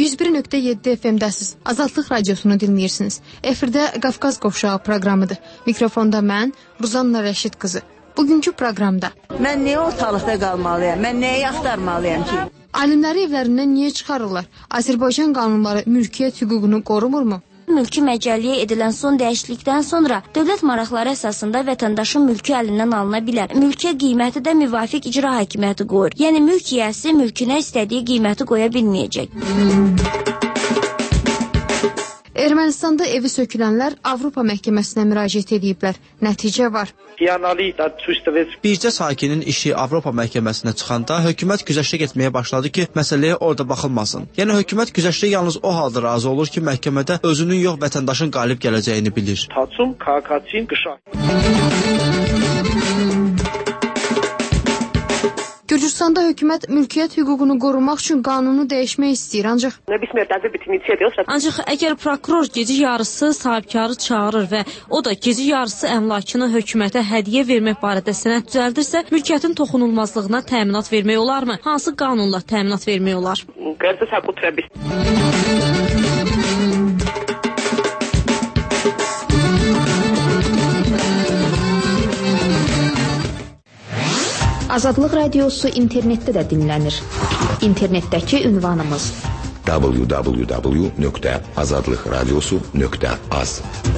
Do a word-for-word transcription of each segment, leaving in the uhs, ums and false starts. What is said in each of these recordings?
yüz bir nöqtə yeddi F M-dəsiz. Azadlıq radiosunu dinləyirsiniz. Efirdə Qafqaz Qovşağı proqramıdır. Mikrofonda mən, Ruzanna Rəşid qızı. Bugünkü proqramda mən niyə ortalıqda qalmalıyam? Mən nəyi axtarmalıyam ki? Alimləri evlərindən niyə çıxarırlar? Azərbaycan qanunları mülkiyyət hüququnu qorumurmu? Mülki məcəlliyə edilən son dəyişiklikdən sonra dövlət maraqları əsasında vətəndaşın mülkü əlindən alına bilər. Mülkiyə qiyməti də müvafiq icra hakimiyyəti qoyur. Yəni mülk yiyəsi mülkünə istədiyi qiyməti qoya bilməyəcək. Ermənistanda evi sökülənlər Avropa məhkəməsinə müraciət ediblər. Nəticə var. Bircə sakinin işi Avropa məhkəməsinə çıxanda hökumət güzəştə getməyə başladı ki, məsələyə orada baxılmasın. Yəni hökumət güzəştə yalnız o halda razı olur ki, məhkəmədə özünün yox vətəndaşın qalib gələcəyini bilir. Gürcüstanda hökumət mülkiyyət hüququnu qorumaq üçün qanunu dəyişmək istəyir, ancaq... Ancaq əgər prokuror gecə yarısı sahibkarı çağırır və o da gecə yarısı əmlakını hökumətə hədiyyə vermək barədə sənəd düzəldirsə, mülkiyyətin toxunulmazlığına təminat vermək olarmı? Hansı qanunla təminat vermək olar? Azadlıq radiosu internetdə də dinlənir. İnternetdəki ünvanımız w w w nöqtə azadlıq radiosu nöqtə az.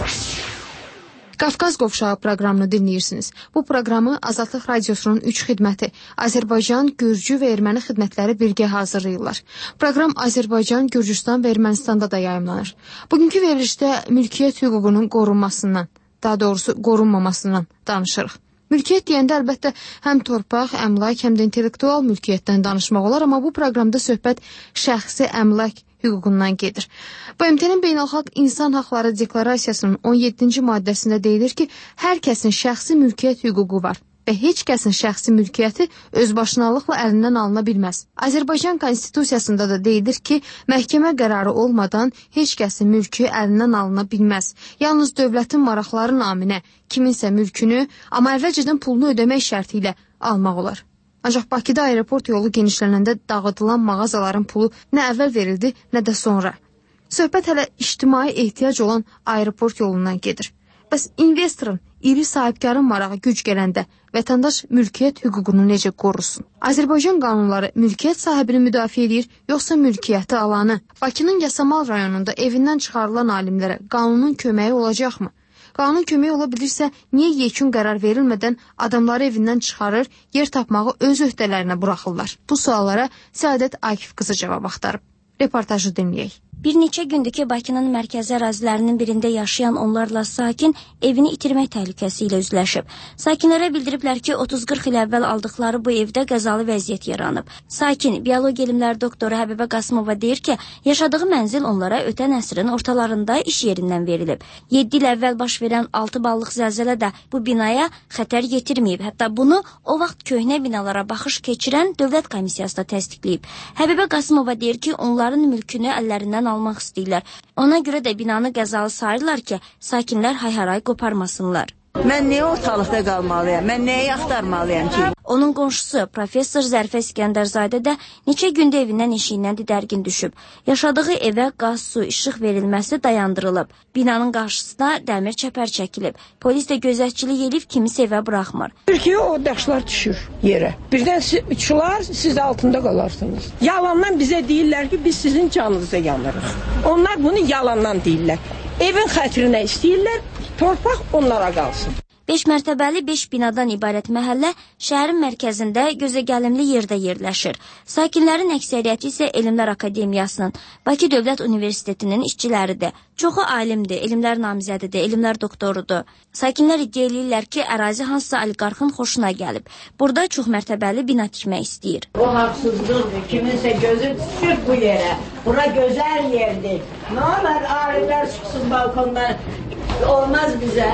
Qafqaz Qovşağı proqramını dinləyirsiniz. Bu proqramı Azadlıq radiosunun üç xidməti Azərbaycan, Gürcü və Erməni xidmətləri birgə hazırlayırlar. Proqram Azərbaycan, Gürcüstan və Ermənistanda da yayımlanır. Bugünkü verilişdə mülkiyyət hüququnun qorunmasından, daha doğrusu qorunmamasından danışırıq. Mülkiyyət deyəndə əlbəttə həm torpaq, əmlak, həm də intellektual mülkiyyətdən danışmaq olar, amma bu proqramda söhbət şəxsi əmlak hüququndan gedir. B M T-nin Beynəlxalq İnsan Haqları Deklarasiyasının on yeddinci maddəsində deyilir ki, hər kəsin şəxsi mülkiyyət hüququ var və heç kəsin şəxsi mülkiyyəti özbaşınalıqla əlindən alına bilməz. Azərbaycan Konstitusiyasında da deyilir ki, məhkəmə qərarı olmadan heç kəsin mülkü əlindən alına bilməz. Yalnız dövlətin maraqları naminə kiminsə mülkünü, amma əvvəlcədən pulunu ödəmək şərti ilə almaq olar. Ancaq Bakıda aeroport yolu genişlənəndə dağıdılan mağazaların pulu nə əvvəl verildi, nə də sonra. Söhbət hələ ictimai ehtiyac olan aeroport yolundan gedir. Bəs investorun, iri sahibkarın marağı güc gələndə vətəndaş mülkiyyət hüququnu necə qorusun? Azərbaycan qanunları mülkiyyət sahibini müdafiə edir, yoxsa mülkiyyəti alanı? Bakının Yasamal rayonunda evindən çıxarılan alimlərə qanunun köməyi olacaqmı? Qanun köməyi ola bilirsə, niyə yekun qərar verilmədən adamları evindən çıxarır, yer tapmağı öz öhdələrinə buraxırlar? Bu suallara Səadət Akif qızı cavab axtarıb. Reportajı dinləyək. Bir neçə gündür ki, Bakının mərkəzi ərazilərinin birində yaşayan onlarla sakin evini itirmək təhlükəsi ilə üzləşib. Sakinlərə bildiriblər ki, otuz qırx il əvvəl aldıqları bu evdə qəzalı vəziyyət yaranıb. Sakin, bioloji elmlər doktoru Həbibə Qasımova deyir ki, yaşadığı mənzil onlara ötən əsrin ortalarında iş yerindən verilib. yeddi il əvvəl baş verən altı ballıq zəlzələ də bu binaya xətər yetirməyib. Hətta bunu o vaxt köhnə binalara baxış keçirən dövlət komissiyası da təsdiqləyib. Həbibə Qasımova deyir ki, onların mülkünü əllərindən almaq istəyirlər. Ona görə də binanı qəzalı sayırlar ki, sakinlər hay-haray qoparmasınlar. Mən niyə ortalıqda qalmalıyam? Mən nəyi axtarmalıyam ki? Onun qonşusu professor Zərfə İskəndərzadə də neçə gündə evindən eşiyindən didərgin düşüb. Yaşadığı evə qaz, su, işıq verilməsi dayandırılıb. Binanın qarşısına dəmir çəpər çəkilib. Polis də gözətçilik edib kimisi evə buraxmır. Türkiyə o daşlar düşür yerə. Birdən uçular, siz altında qalarsınız. Yalandan bizə deyirlər ki, biz sizin canınıza yanırıq. Onlar bunu yalandan deyirlər. Evin xətrinə istəyirlər, torpaq onlara qalsın. beş mərtəbəli beş binadan ibarət məhəllə şəhərin mərkəzində gözəgəlimli yerdə yerləşir. Sakinlərin əksəriyyəti isə Elmlər Akademiyasının, Bakı Dövlət Universitetinin işçiləridir. Çoxu alimdir, elmlər namizədidir, elmlər doktorudur. Sakinlər iddia edirlər ki, ərazi hansısa oliqarxın xoşuna gəlib. Burada çox mərtəbəli bina tikmək istəyir. O haqsızlıqdır, kiminsə gözü düşüb bu yerə. Bura gözəl yerdir. Nə olar, alimlər çıxsın balkondan, olmaz bizə.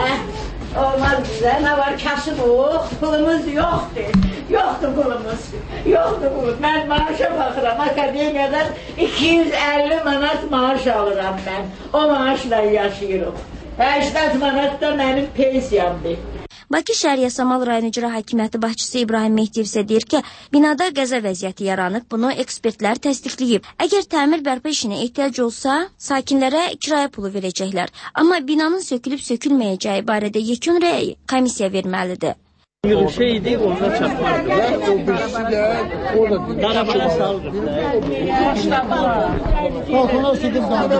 Olmaz bizə, nə var, kasımıq, pulumuz yoxdur, yoxdur pulumuz, yoxdur pulumuz. Mən maaşa baxıram, akademiyadan iki yüz əlli manat maaş alıram mən, o maaşla yaşayırım. səksən manat da mənim pensiyamdır. Bakı şəhər Yasamal rayon icra hakimiyyəti başçısı İbrahim Mehdiyev isə deyir ki, binada qəza vəziyyəti yaranıb, bunu ekspertlər təsdiqləyib. Əgər təmir bərpa işinə ehtiyac olsa, sakinlərə kirayə pulu verəcəklər. Amma binanın sökülüb sökülməyəcəyi barədə yekun rəy komissiya verməlidir. Şeydi, orada çatmardı. O birisi de orada arabaya saldı. Korkuna sıkıp kaldı.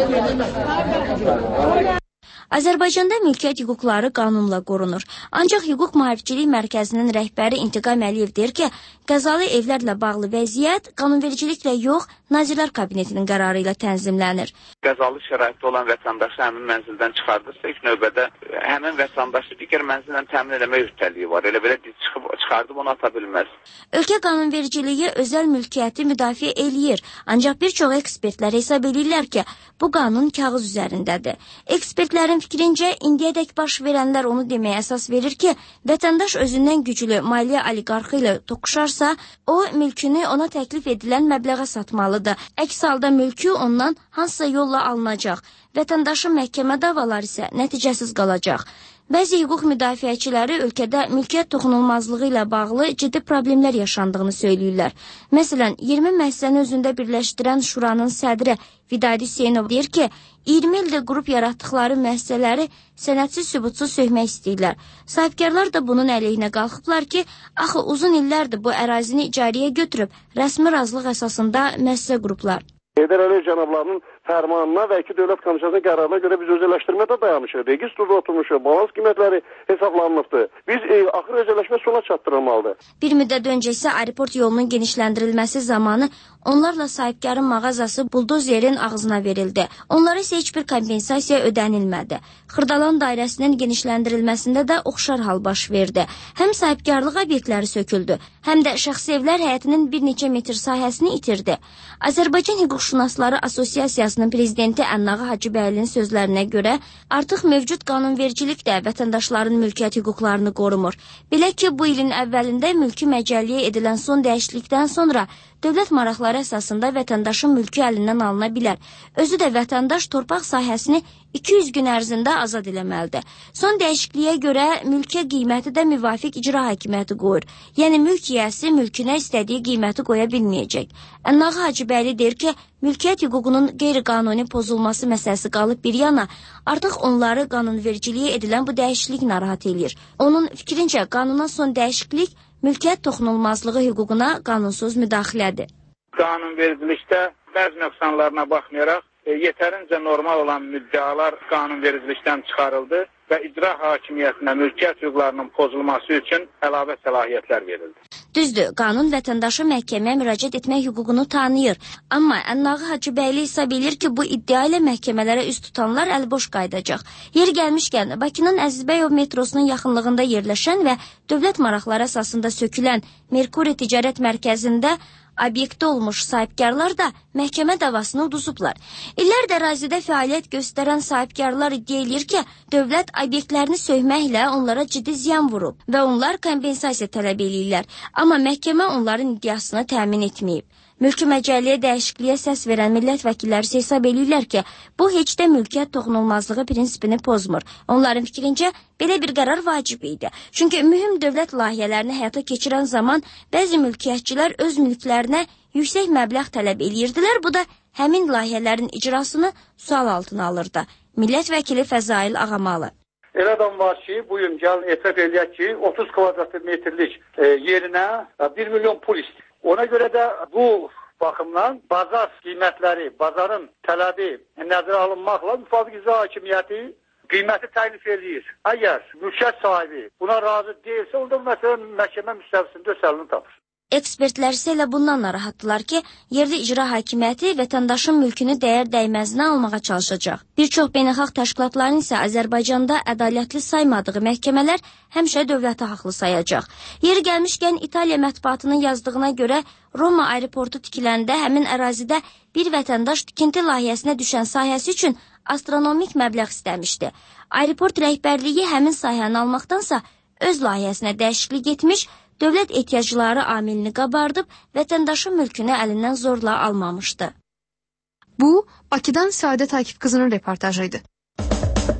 Azərbaycanda mülkiyyət hüquqları qanunla qorunur. Ancaq Hüquq Mühafizəçilik Mərkəzinin rəhbəri İntiqam Əliyev deyir ki, qəzalı evlərlə bağlı vəziyyət qanunvericiliklə yox, Nazirlər Kabinetinin qərarı ilə tənzimlənir. Qəzalı şəraitdə olan vətəndaşı həmin mənzildən çıxardırsa, ilk növbədə həmin vətəndaşı digər mənzillə təmin etmə öhdəliyi var. Elə belə çıxıb çıxardıb onu ata bilməz. Ölkə qanunvericiliyi özəl mülkiyyəti müdafiə eləyir. Ancaq bir çox ekspertlər hesab edirlər ki, bu qanun kağız üzərindədir. Ekspertlərin fikrincə, indiyədək baş verənlər onu deməyə əsas verir ki, vətəndaş özündən güclü maliyyə oliqarxı ilə toqquşarsa, o mülkünü ona təklif edilən məbləğə satmalıdır. Əks halda mülkü ondan hansısa yolla alınacaq. Vətəndaşın məhkəmə davaları isə nəticəsiz qalacaq. Bəzi hüquq müdafiəçiləri ölkədə mülkiyyət toxunulmazlığı ilə bağlı ciddi problemlər yaşandığını söyləyirlər. Məsələn, iyirmi müəssisəni özündə birləşdirən Şuranın sədri Vidadi Hüseynov deyir ki, iyirmi ildə qrup yaratdıqları müəssisələri sənədsiz sübutsuz söhmək istəyirlər. Sahibkarlar da bunun əleyhinə qalxıblar ki, axı uzun illərdir bu ərazini icarəyə götürüb, rəsmi razılıq əsasında müəssisə qruplar. Heydər Əliyev cənablarının fərmanına və iki dövlət komissiyasının qərarına görə biz özəlləşdirmədə dayanmışıq. Registrdə oturmuşuq, balans qiymətləri hesablanmışdır. Biz e, axır özəlləşmə sona çatdırılmalıdır. Bir müddət öncə isə aeroport yolunun genişləndirilməsi zamanı onlarla sahibkarın mağazası buldozerin ağzına verildi. Onlara isə heç bir kompensasiya ödənilmədi. Xırdalan dairəsinin genişləndirilməsində də oxşar hal baş verdi. Həm sahibkarlıq obyektləri söküldü, həm də şəxsi evlər həyətinin bir neçə metr sahəsini itirdi. Azərbaycan Hüquqşünasları Asosiasiyasının prezidenti Ənnağı Hacıbəylinin sözlərinə görə artıq mövcud qanunvericilik də vətəndaşların mülkiyyət hüquqlarını qorumur. Belə ki, bu ilin əvvəlində mülki məcəlliyə edilən son dəyişiklikdən sonra dövlət maraqları əsasında vətəndaşın mülkü əlindən alına bilər. Özü də vətəndaş torpaq sahəsini iki yüz gün ərzində azad eləməlidir. Son dəyişikliyə görə mülkiyə qiyməti də müvafiq icra hakimiyyəti qoyur. Yəni mülk yiyəsi mülkünə istədiyi qiyməti qoya bilməyəcək. Ənnağı Hacıbəyli deyir ki, mülkiyyət hüququnun qeyri-qanuni pozulması məsələsi qalıb bir yana, artıq onları qanunvericiliyə edilən bu dəyişiklik narahat edir. Onun fikrincə qanuna son dəyişiklik mülkiyyət toxunulmazlığı hüququna qanunsuz müdaxilədir. Qanunvericilikdə bəzi nöqsanlarına baxmayaraq, e, yetərincə normal olan müddəalar qanunvericilikdən çıxarıldı və icra hakimiyyətinə mülkiyyət hüquqlarının pozulması üçün əlavə səlahiyyətlər verildi. Düzdür, qanun vətəndaşı məhkəməyə müraciət etmək hüququnu tanıyır. Amma Ənnağı Hacıbəyli isə bilir ki, bu iddia ilə məhkəmələrə üst tutanlar əlboş qayıdacaq. Yer gəlmişkən, Bakının Əzizbəyov metrosunun yaxınlığında yerləşən və dövlət maraqları əsasında sökülən Merkuri Ticarət Mərkəzində obyektdə olmuş sahibkarlar da məhkəmə davasını uduzublar. İllərdir ərazidə fəaliyyət göstərən sahibkarlar iddia edir ki, dövlət obyektlərini söhməklə onlara ciddi ziyan vurub və onlar kompensasiya tələb edirlər. Amma məhkəmə onların iddiasını təmin etməyib. Mülki məcəlliyə dəyişikliyə səs verən millət vəkilləri hesab edirlər ki, bu heç də mülkiyyət toxunulmazlığı prinsipini pozmur. Onların fikrincə belə bir qərar vacib idi. Çünki mühüm dövlət layihələrini həyata keçirən zaman bəzi mülkiyyətçilər öz mülklərinə yüksək məbləğ tələb edirdilər. Bu da həmin layihələrin icrasını sual altına alırdı. Millət vəkili Fəzail Ağamalı. Elə adam var ki, bu gün gəlin etiraf eləyək ki, otuz kvadrat metrlik e, yerinə bir milyon pul istəyir. Ona görə də bu baxımdan bazar qiymətləri, bazarın tələbi nəzərə alınmaqla müvafiq icra hakimiyyəti qiyməti təklif edir. Əgər mülkiyyət sahibi buna razı deyilsə, onda məsələn məhkəmə müstəvisində öz əlini tapır. Ekspertlər isə elə bundan narahatdılar ki, yerli icra hakimiyyəti vətəndaşın mülkünü dəyər dəyməzinə almağa çalışacaq. Bir çox beynəlxalq təşkilatların isə Azərbaycanda ədalətli saymadığı məhkəmələr həmişə dövləti haqlı sayacaq. Yeri gəlmişkən İtaliya mətbuatının yazdığına görə Roma aeroportu tikiləndə həmin ərazidə bir vətəndaş tikinti layihəsinə düşən sahəsi üçün astronomik məbləğ istəmişdi. Aeroport rəhbərliyi həmin sahəni almaqdansa öz layihəsinə dəyişiklik etmiş, dövlət ehtiyacları amilini qabardıb, vətəndaşın mülkünü əlindən zorla almamışdı. Bu, Bakıdan Səadət Akif qızının reportajıydı.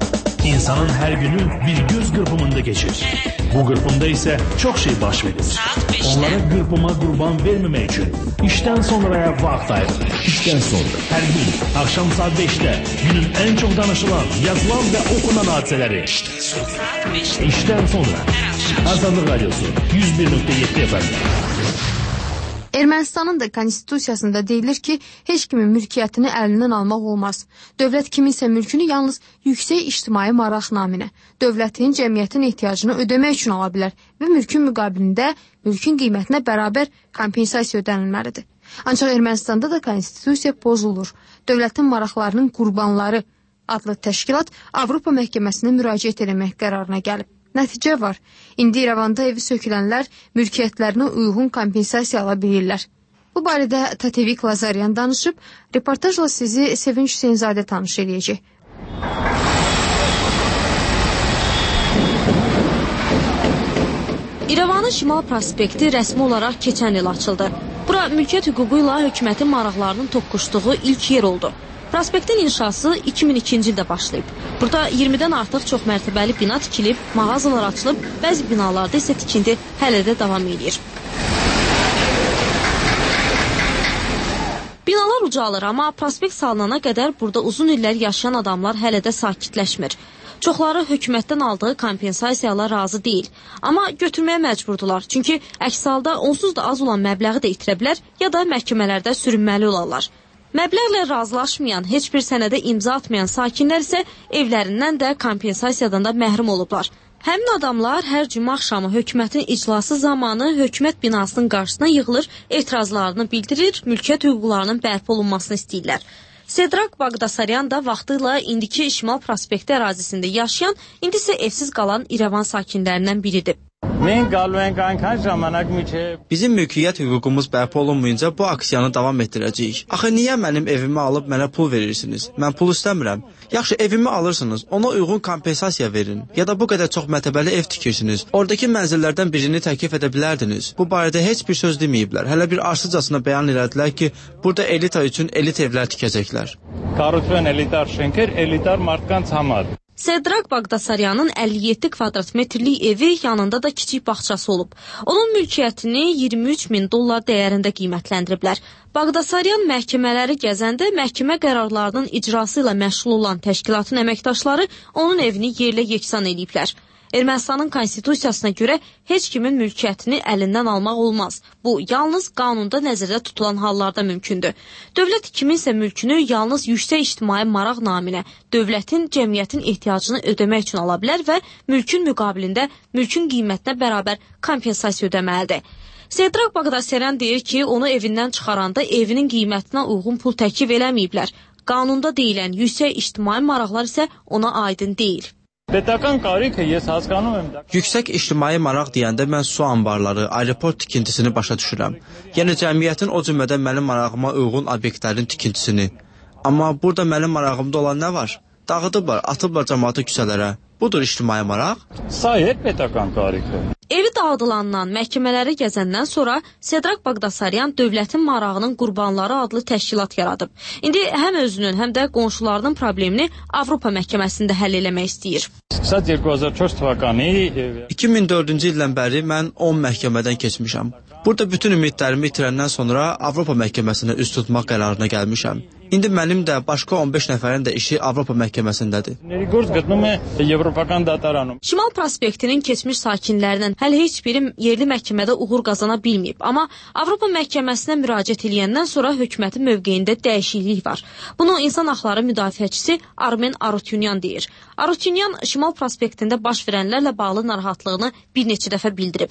İnsanın her günü bir göz kırpımında geçir. Bu kırpımda ise çok şey baş verir. Onlara kırpıma kurban vermemek için işten sonraya vakit ayrılır. İşten sonra her gün akşam saat beşte günün en çok danışılan, yazılan ve okunan hadiseleri. İşten sonra Azadlıq Radyosu yüz bir nöqtə yeddi F M. Ermənistanın da konstitusiyasında deyilir ki, heç kimin mülkiyyətini əlindən almaq olmaz. Dövlət kiminsə mülkünü yalnız yüksək ictimai maraq naminə, dövlətin, cəmiyyətin ehtiyacını ödəmək üçün ala bilər və mülkün müqabilində mülkün qiymətinə bərabər kompensasiya ödənilməlidir. Ancaq Ermənistanda da konstitusiya pozulur. Dövlətin maraqlarının qurbanları adlı təşkilat Avropa məhkəməsinə müraciət etmək qərarına gəlib. Nəticə var. İndi İrəvanda evi sökülənlər mülkiyyətlərinə uyğun kompensasiya ala bilirlər. Bu barədə Tatevik Lazaryan danışıb, reportajla sizi Sevinç Hüseynzadə tanış edəcək. İrəvanın Şimal prospekti rəsmi olaraq keçən il açıldı. Bura mülkiyyət hüququ ilə hökumətin maraqlarının toqquşduğu ilk yer oldu. Prospektin inşası iki min ikinci ildə başlayıb. Burada iyirmidən artıq çox mərtəbəli bina tikilib, mağazalar açılıb, bəzi binalarda isə tikinti hələ də davam edir. Binalar ucalır, amma prospekt salınana qədər burada uzun illər yaşayan adamlar hələ də sakitləşmir. Çoxları hökumətdən aldığı kompensasiyalar razı deyil. Amma götürməyə məcburdular. Çünki əks halda onsuz da az olan məbləği də itirə bilər, ya da məhkəmələrdə sürünməli olarlar. Məbləğlə razılaşmayan, heç bir sənədə imza atmayan sakinlər isə evlərindən də kompensasiyadan da məhrum olublar. Həmin adamlar hər cümə axşamı hökumətin iclası zamanı hökumət binasının qarşısına yığılır, etirazlarını bildirir, mülkiyyət hüquqlarının bərpa olunmasını istəyirlər. Sedrak Baqdasaryan da vaxtıyla indiki Şimal prospekti ərazisində yaşayan, indi isə evsiz qalan İrəvan sakinlərindən biridir. Bizim mülkiyyət hüququmuz bərpa olunmayınca bu aksiyanı davam etdirəcəyik. Axı niyə mənim evimi alıb mənə pul verirsiniz? Mən pul istəmirəm. Yaxşı, evimi alırsınız, ona uyğun kompensasiya verin. Ya da bu qədər çox mərtəbəli ev tikirsiniz. Oradakı mənzillərdən birini təklif edə bilərdiniz. Bu barədə heç bir söz deməyiblər. Hələ bir arsızcasına bəyan elədilər ki, burada elita üçün elit evlər tikəcəklər. Կառուցվեն էլիտար շենքեր, էլիտար մարդկանց համար. Sedrak Baqdasaryanın əlli yeddi kvadrat metrlik evi, yanında da kiçik bağçası olub. Onun mülkiyyətini iyirmi üç min dollar dəyərində qiymətləndiriblər. Baqdasaryan məhkəmələri gəzəndə məhkəmə qərarlarının icrası ilə məşğul olan təşkilatın əməkdaşları onun evini yerlə yeksan ediblər. Ermənistanın konstitusiyasına görə heç kimin mülkiyyətini əlindən almaq olmaz. Bu, yalnız qanunda nəzərdə tutulan hallarda mümkündür. Dövlət kiminsə mülkünü yalnız yüksək ictimai maraq naminə, dövlətin, cəmiyyətin ehtiyacını ödəmək üçün ala bilər və mülkün müqabilində mülkün qiymətinə bərabər kompensasiya ödəməlidir. Sedrak Baqdasaryan deyir ki, onu evindən çıxaranda evinin qiymətinə uyğun pul təklif eləməyiblər. Qanunda deyilən yüksək ictimai maraqlar isə ona aydın deyil. Yüksək ictimai maraq deyəndə mən su anbarları, aeroport tikintisini başa düşürəm. Yəni cəmiyyətin o cümlədən mənim marağıma uyğun obyektlərin tikintisini. Amma burada mənim marağımda olan nə var? Dağıdıblar, atıblar cəmaatı küçələrə. Budur ictimai maraq. Evi dağıdılandan, məhkəmələri gəzəndən sonra Sedrak Baqdasaryan dövlətin marağının qurbanları adlı təşkilat yaradıb. İndi həm özünün, həm də qonşularının problemini Avropa məhkəməsində həll eləmək istəyir. iki min dördüncü ildən bəri mən on məhkəmədən keçmişəm. Burada bütün ümidlərimi itirəndən sonra Avropa məhkəməsinə üst tutmaq qərarına gəlmişəm. İndi mənim də başqa on beş nəfərin də işi Avropa məhkəməsindədir. Şimal prospektinin keçmiş sakinlərindən hələ heç biri yerli məhkəmədə uğur qazana bilməyib. Amma Avropa məhkəməsinə müraciət edəndən sonra hökumətin mövqeyində dəyişiklik var. Bunu insan haqları müdafiəçisi Armen Arutyunyan deyir. Arutyunyan Şimal prospektində baş verənlərlə bağlı narahatlığını bir neçə dəfə bildirib.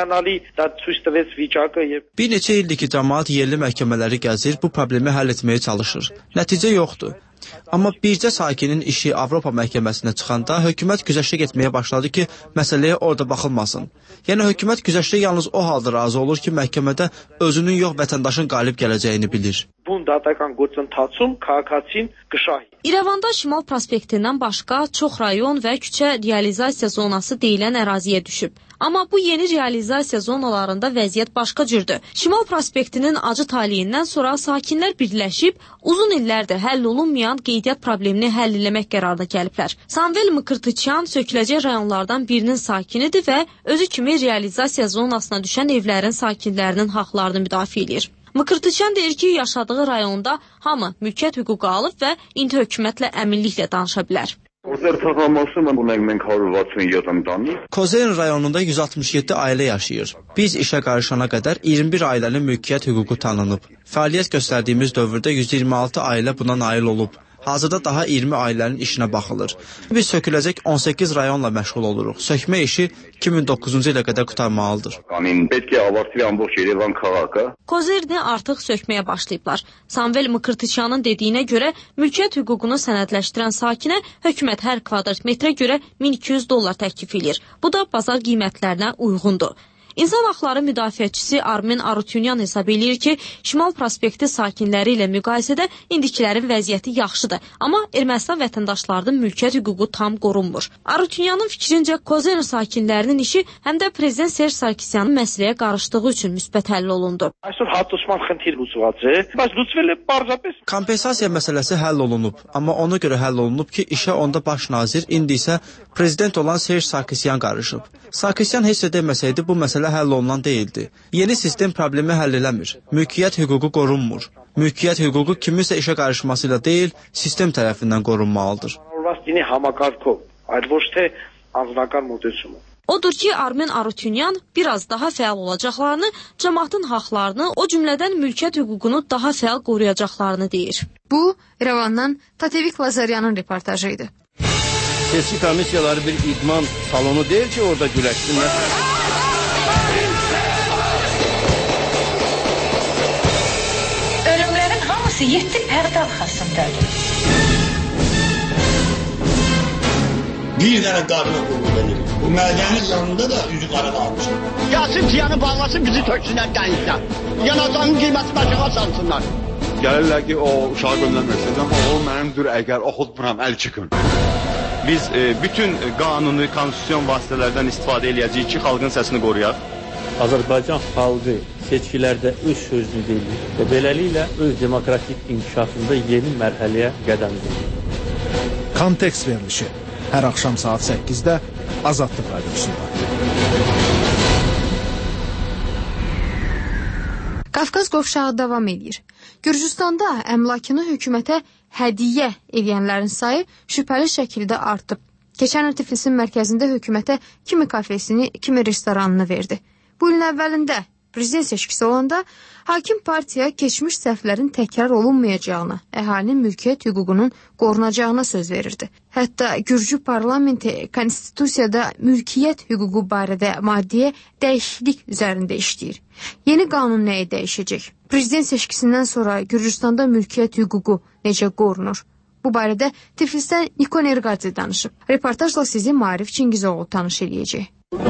Bir neçə ildir ki, cəmaat yerli məhkəmələri gəzir, bu problemi həll etməyə çalışır. Nəticə yoxdur. Amma bircə sakinin işi Avropa məhkəməsinə çıxanda hökumət güzəştə getməyə başladı ki, məsələyə orada baxılmasın. Yəni hökumət güzəştə yalnız o halda razı olur ki, məhkəmədə özünün yox vətəndaşın qalib gələcəyini bilir. բուն դատական գործընթացում քաղաքացին կշահի։ İrəvanda Şimal prospektindən başqa çox rayon və küçə realizasiya zonası deyilən əraziyə düşüb. Amma bu yeni realizasiya zonalarında vəziyyət başqa cürdür. Şimal prospektinin acı taliyindən sonra sakinlər birləşib uzun illərdir həll olunmayan qeydiyyat problemini həll eləmək qərarına gəliblər. Samvel Mıkırtıçyan söküləcək rayonlardan birinin sakinidir və özü kimi realizasiya zonasına düşən evlərin sakinlərinin haqlarını müdafiə edir. Mıkırtıçyan deyir ki, yaşadığı rayonda hamı mülkiyyət hüququ alıb və indi hökumətlə əminliklə danışa bilər. Kozen rayonunda yüz altmış yeddi ailə yaşayır. Biz işə qarışana qədər iyirmi bir ailənin mülkiyyət hüququ tanınıb. Fəaliyyət göstərdiyimiz dövrdə yüz iyirmi altı ailə buna nail olub. Hazırda daha iyirmi ailənin işinə baxılır. Biz söküləcək on səkkiz rayonla məşğul oluruq. Sökmə işi iki min doqquzuncu ilə qədər qurtarmalıdır. Kozerni artıq sökməyə başlayıblar. Samvel Mıkırtıçyanın dediyinə görə mülkiyyət hüququnu sənədləşdirən sakinə hökumət hər kvadrat metrə görə min iki yüz dollar təklif edir. Bu da bazar qiymətlərinə uyğundur. İnsan haqları müdafiəçisi Armen Arutyunyan hesab edir ki, Şimal prospekti sakinləri ilə müqayisədə indikilərin vəziyyəti yaxşıdır, amma Ermənistan vətəndaşlarının mülkiyyət hüququ tam qorunmur. Arutyunyanın fikrincə Kozen sakinlərinin işi həm də prezident Serj Sarkisyanın məsələyə qarışdığı üçün müsbət həll olundu. Kompensasiya məsələsi həll olunub, amma ona görə həll olunub ki, işə onda baş nazir, indi isə prezident olan Serj Sarkisyan qarışıb. Sarkisyan heç də deməsəydi bu məsələ həll olunan deyildi. Yeni sistem problemi həll eləmir. Mülkiyyət hüququ qorunmur. Mülkiyyət hüququ kiminsə işə qarışmasıyla deyil, sistem tərəfindən qorunmalıdır. Odur ki, Armen Arutyunyan biraz daha fəal olacaqlarını, cəmaatın haqlarını, o cümlədən mülkiyyət hüququnu daha fəal qoruyacaqlarını deyir. Bu, İrəvandan Tatevik Lazaryanın reportajıydı. Seçki komissiyaları bir idman salonu deyil ki, orada güləşsinlər. Ölümlərin hamısı yeddi pərdə arxasındadır. Bir dənə qarına qurulur. Bu mədənin yanında da üzü qara qalmışır. Gəlsin piyanı bağlasın, bizi töksünlər dənizdən. Yanacağın qiyməti başına sansınlar. Gəlirlər ki, o uşağı göndərmək istəyəcəm, o mənimdir, əgər oxutmuram, əl çıxın. Biz e, bütün qanuni, konstitusyon vasitələrdən istifadə eləyəcəyik ki, xalqın səsini qoruyaq. Azərbaycan xalqı seçkilərdə öz sözünü deyir və beləliklə öz demokratik inkişafında yeni mərhələyə qədəm qoyur. Kontekst verilişi hər axşam saat səkkizdə Azadlıq Radiosunda. Qafqaz qovşağı davam edir. Gürcüstanda əmlakını hökumətə hədiyyə edənlərin sayı şübhəli şəkildə artıb. Keçən il Tiflisin mərkəzində hökumətə kimi kafesini, kimi restoranını verdi. Bu ilin əvvəlində prezident seçkisi olanda hakim partiya keçmiş səhvlərin təkrar olunmayacağına, əhalinin mülkiyyət hüququnun qorunacağına söz verirdi. Hətta Gürcü parlamenti konstitusiyada mülkiyyət hüququ barədə maddiyə dəyişiklik üzərində işləyir. Yeni qanun nəyə dəyişəcək? Prezident seçkisindən sonra Gürcüstanda mülkiyyət hüququ necə qorunur? Bu barədə Tiflisdən Nikon Erqadze danışıb. Reportajla sizi Maarif Çingizoğlu tanış edəcək.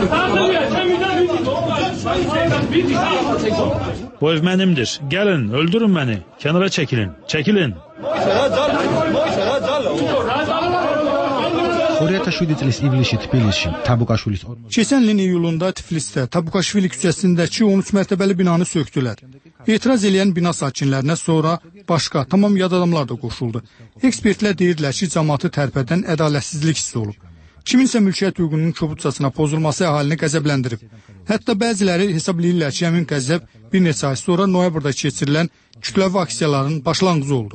Bu ev mənimdir. Gəlin, öldürün məni. Kənara çəkilin. Çəkilin. Keçən ilin iyulunda Tiflisdə Tabukaşvili küçəsindəki on üç mərtəbəli binanı söktülər. Etiraz edən bina sakinlərinə sonra başqa tamam yad adamlar da qoşuldu. Ekspertlər deyirlər ki, cəmaatı tərpədən ədalətsizlik hissi olub. Kiminsə mülkiyyət hüququnun kobudcasına pozulması əhalini qəzəbləndirib. Hətta bəziləri hesabləyirlər ki, həmin qəzəb bir neçə ay sonra noyabrda keçirilən kütləvi aksiyaların başlanğıcı oldu.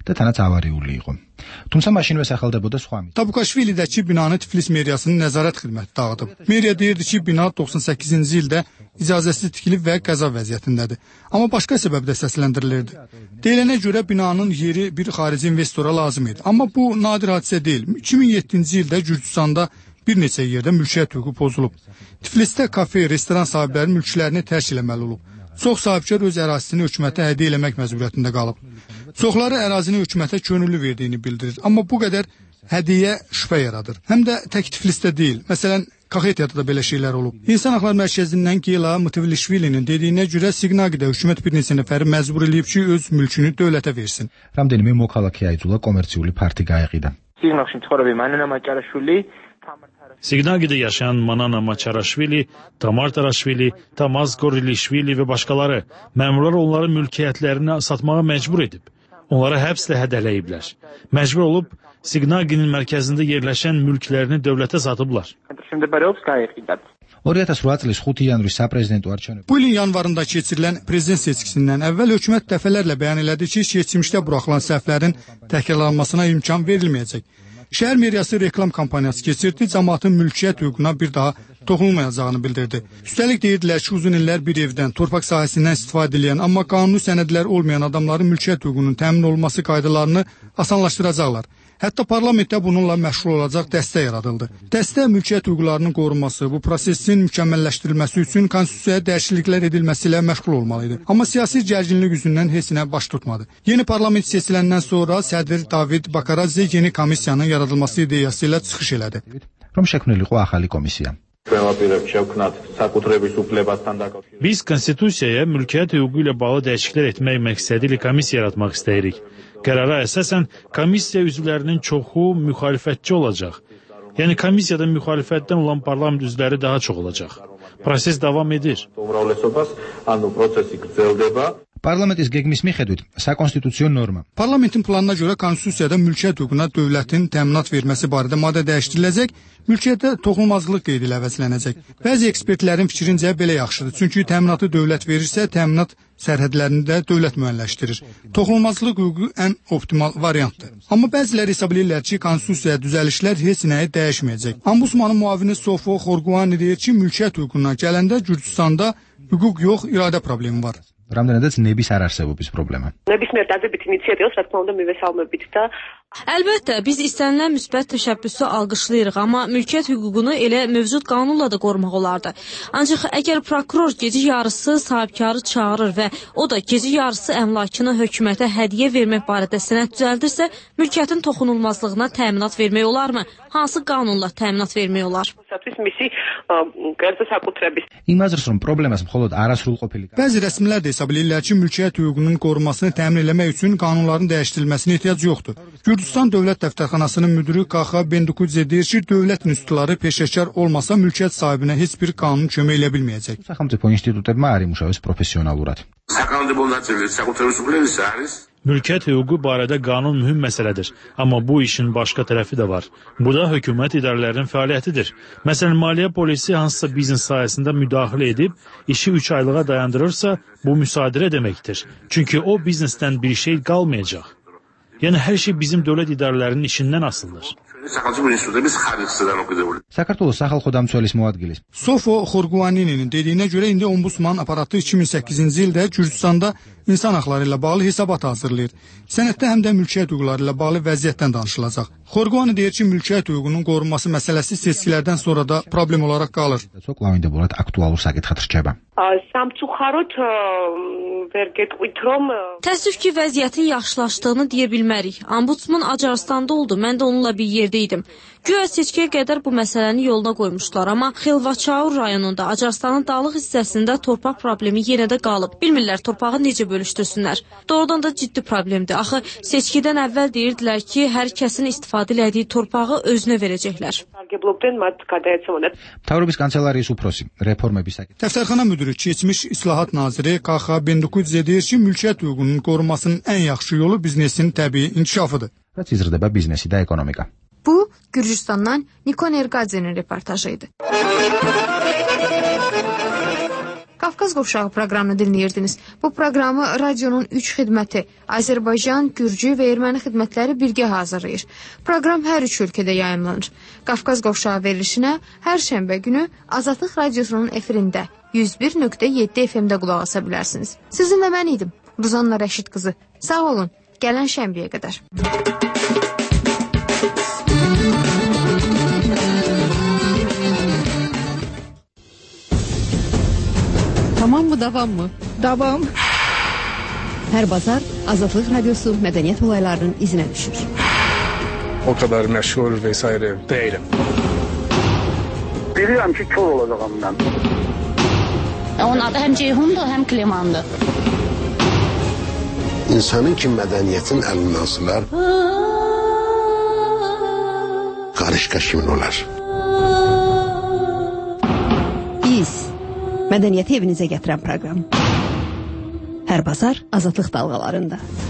Tabukaşvilidəki binanı Tiflis meriyasının nəzarət xidməti dağıdıb. Meriya deyirdi ki, bina doxsan səkkizinci ildə icazəsiz tikilib və qəza vəziyyətindədir. Amma başqa səbəbdə səsləndirilirdi. Deyilənə görə binanın yeri bir xarici investora lazım idi. Amma bu nadir hadisə deyil. iki min yeddinci ildə Gürcüstanda bir neçə yerdə mülkiyyət hüququ pozulub. Tiflisdə kafe, restoran sahibləri mülklərini tərk eləməli olub. Çox sahibkar öz ərazisini hökumətə hədiyyə eləmək məcburiyyətində qalıb. Çoxları ərazini hökumətə könüllü verdiyini bildirir. Amma bu qədər hədiyyə şübhə yaradır. Həm də tək Tiflisdə deyil. Məsələn, Kaxetiyada da belə şeylər olub. İnsan Haqları Mərkəzindən Gela Mıtıvilişvilinin dediyinə görə Siqnagidə hökumət bir neçə nəfəri məcbur edib ki, öz mülkünü dövlətə versin. რამდენიმე მოქალაქე აიძულა კომერციული ფართი გაეყიდა. სიგნაღში მცხოვრები მანანა მაჭარაშვილი Signagide yaşayan Manana Maçaraşvili, Tamar Taraşvili, Tamaz Gorilişvili ve başkaları memurlar onların mülkiyetlerini satmağa mecbur edip, onları həbslə hədələyiblər. Məcbur olub, Signaginin mərkəzində yerləşən mülklərini dövlətə satıblar. iki min on opt წლის ხუთი იანვრის საპრეზიდენტო არჩევნებში Bu ilin yanvarında keçirilən prezident seçkisindən əvvəl hökumət dəfələrlə bəyan elədi ki, keçmişdə buraxılan səhvlərin təkrarlanmasına imkan verilməyəcək. Şəhər meriyası reklam kampaniyası keçirdi, cəmaatın mülkiyyət hüququna bir daha toxunulmayacağını bildirdi. Üstəlik deyirdilər ki, uzun illər bir evdən, torpaq sahəsindən istifadə edən, amma qanuni sənədlər olmayan adamların mülkiyyət hüququnun təmin olunması qaydalarını asanlaşdıracaqlar. Hətta parlamentdə bununla məşğul olacaq dəstə yaradıldı. Dəstə mülkiyyət hüquqlarının qorunması, bu prosesin mükəmməlləşdirilməsi üçün konstitusiyaya dəyişikliklər edilməsi ilə məşğul olmalıydı. Amma siyasi gərginlik üzündən heç nə baş tutmadı. Yeni parlament seçiləndən sonra sədr David Bakaradze yeni komissiyanın yaradılması ideyası ilə çıxış elədi. რომ შექმნილიყო ახალი კომისია. Biz konstitusiyaya mülkiyyət hüququ ilə bağlı dəyişikliklər etmək məqsədi ilə komissiya yaratmaq istəyirik. Qərara əsasən komissiya üzvlərinin çoxu müxalifətçi olacaq. Yəni komissiyada müxalifətdən olan parlament üzvləri daha çox olacaq. Proses davam edir. Parlamentin gegmis miხედვით საკონსტიტუციო ნორმა. Parlamentin planına görə konstitusiyada mülkiyyət hüququna dövlətin təminat verməsi barədə maddə dəyişdiriləcək, mülkiyyətdə toxunulmazlıq qeydi ilə əvəzlənəcək. Bəzi ekspertlərin fikrincə belə yaxşıdır. Çünki təminatı dövlət verirsə, təminat sərhədlərini də dövlət müəyyənləşdirir. Toxunulmazlıq hüququ ən optimal variantdır. Amma bəziləri hesab edirlər ki, konstitusiyaya düzəlişlər heç nəyi dəyişməyəcək. Ombudsmanın müavini Sofo Xorguani deyir ki, mülkiyyət hüququna gələndə Gürcüstanda hüquq yox, iradə problemi var. რამდენადაც ნების არ არსებობის პრობლემა. ნებისმიერ დაძაბით ინიციატივას რა თქმა უნდა მივესალმებით და Əlbəttə, biz istənilən müsbət təşəbbüsü alqışlayırıq, amma mülkiyyət hüququnu elə mövcud qanunla da qorumaq olardı. Ancaq əgər prokuror gecə yarısı sahibkarı çağırır və o da gecə yarısı əmlakını hökumətə hədiyyə vermək barədə sənəd düzəldirsə, mülkiyyətin toxunulmazlığına təminat vermək olarmı? Hansı qanunla təminat vermək olar? იმაზრს რომ პრობლემას მხოლოდ არასრულყოფილი. Bəzi rəsmilər də hesab edirlər ki, mülkiyyət hüququnun qorunmasını təmin etmək üçün qanunların dəyişdirilməsinə ehtiyac yoxdur. Gürcüstan Dövlət Dəftərxanasının müdiri Kaxa Bendukudze deyir ki, dövlət institutları peşəkar olmasa mülkiyyət sahibinə heç bir qanun kömək edə bilməyəcək. სახელმწიფო ინსტიტუტებმა არ იმუშავეს პროფესიონალურად. Mülkiyyət hüququ barədə qanun mühüm məsələdir, amma bu işin başqa tərəfi də var. Bu da hökumət idarələrinin fəaliyyətidir. Məsələn, maliyyə polisi hansısa biznes sahəsində müdaxilə edib, işi üç aylığa dayandırırsa, bu müsadirə deməkdir. Çünki o biznesdən bir şey qalmayacaq. Yəni hər şey bizim dövlət idarələrinin işindən asılıdır. საქართველოს სახალხო დამცველის მოადგილის Sofo Xorguaninin dediyinə görə indi ombudsman aparatı iki min səkkizinci ildə Gürcüstanda insan haqları ilə bağlı hesabat hazırlayır. Sənəddə həm də mülkiyyət hüquqları ilə bağlı vəziyyətdən danışılacaq. Xorguani deyir ki, mülkiyyət hüququnun qorunması məsələsi seçkilərdən sonra da problem olaraq qalır. Çox კვლავინდებურად აქტუალურ საკითხად რჩება. სამწუხაროდ ვერ გეტყვით რომ Təəssüf ki, vəziyyətin yaxşılaşdığını deyə bilmərik. Ombudsman Acarastanda oldu, mən də onunla bir yerdə idim. Güya seçkiyə qədər bu məsələni yoluna qoymuşlar, amma Xilvaçaur rayonunda Acarastanın dağlıq hissəsində torpaq problemi yenə də qalıb. Bilmirlər torpağı necə bölüşdürsünlər. Doğrudan da ciddi problemdir. Axı seçkidən əvvəl deyirdilər ki, hər kəsin istifadə elədiyi torpağı özünə verəcəklər. მთავრობის კანცელარიის უფროსი რეფორმების საკითხი. Dəftərxana müdürü keçmiş İslahat naziri Kaxa Bendukudze deyir ki, mülkiyyət hüququnun qorunmasının ən yaxşı yolu biznesin təbii inkişafıdır. რაც იზრდება ბიზნესი და ეკონომიკა. Bu, Gürcüstandan Nikon Ergadze'nin reportajıydı. Qafqaz Qovşağı proqramını dinləyirdiniz. Bu proqramı radionun üç xidməti Azərbaycan, Gürcü və Erməni xidmətləri birgə hazırlayır. Proqram hər üç ölkədə yayımlanır. Qafqaz Qovşağı verilişinə hər şənbə günü Azadlıq Radiosunun efirində yüz bir nöqtə yeddi F M-də qulaq asa bilərsiniz. Sizinlə mən idim, Ruzanna Rəşid qızı. Sağ olun, gələn şənbəyə qədər. Tamam mı, davam mı? Davam. Hər bazar Azadlıq Radiosu mədəniyyət olaylarının izinə düşür. O kadar məşhur vesaire değilim. bilirəm ki, kör olacağam mən. Onun adı həm Ceyhundur, həm Klimandır. İnsanın ki mədəniyyətin əlindən asılar, qarışqa kimin olar? Biz, mədəniyyəti evinizə gətirən proqram. Hər bazar Azadlıq dalğalarında.